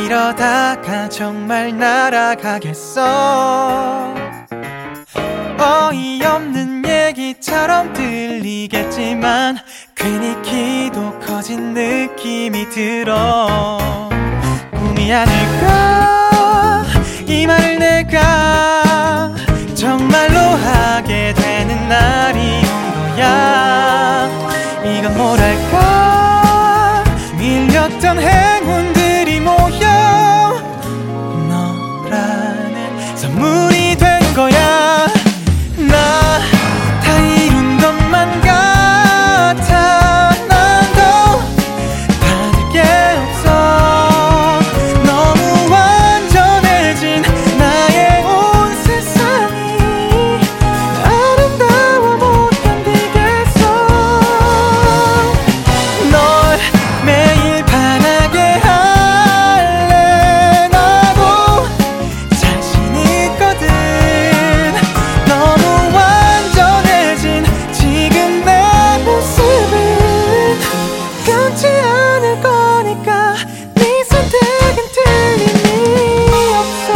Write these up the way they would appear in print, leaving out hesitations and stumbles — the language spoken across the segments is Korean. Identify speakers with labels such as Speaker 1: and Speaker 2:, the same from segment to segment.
Speaker 1: 이러다가 정말 날아가겠어. 어이없는 얘기처럼 들리겠지만 괜히 키도 커진 느낌이 들어. 꿈이 아닐까 이 말을 내가 정말로 하게 되는 날이 온 거야. 이건 뭐랄까 밀렸던 행운들이 모여 너라는 선물이 된 거야. 나 다 이룬 것만 같아. 난 더 받을 게 없어. 너무 완전해진 나의 온 세상이 아름다워 못 견디겠어. 널 매일 반하게 할래. 나도 자신 있거든. 너무 완전해진 지금 내 모습은 변치 않을 거니까 네 선택은 틀림이 없어.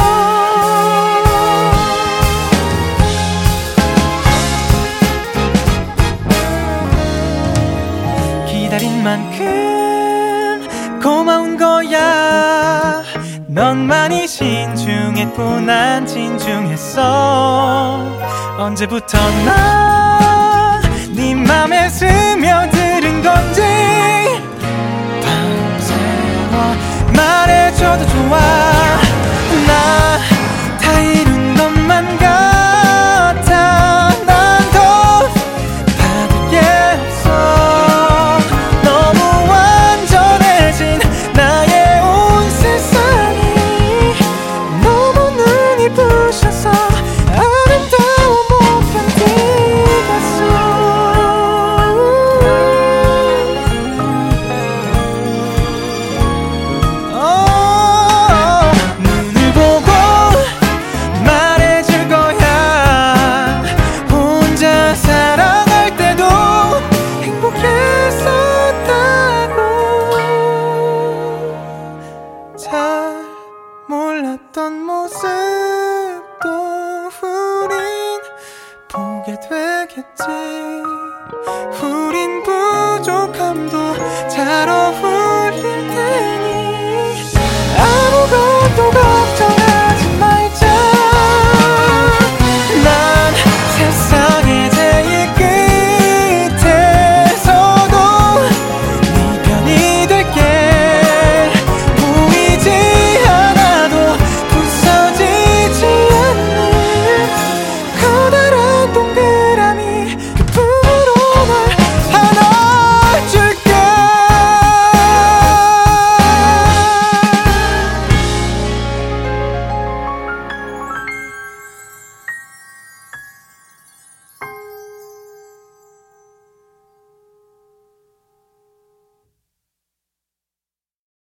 Speaker 1: 기다린 만큼 고마운 거야. 넌 많이 신중했고 난 진중했어. 언제부터나 네 맘에 스며들은 건지 밤새워 말해줘도 좋아. 나 다 이룬 것만 같아. 난 더 받을 게 없어. 너무 완전해진 나의 온 세상이 너무 눈이 부셔서 아름다워 못 견디겠어. 눈을 보고 말해줄 거야. 혼자 사랑할 때도 행복했었다고. 잘 몰랐던 모습도 우린 보게 되겠지. 우린 부족함도 잘 어울려.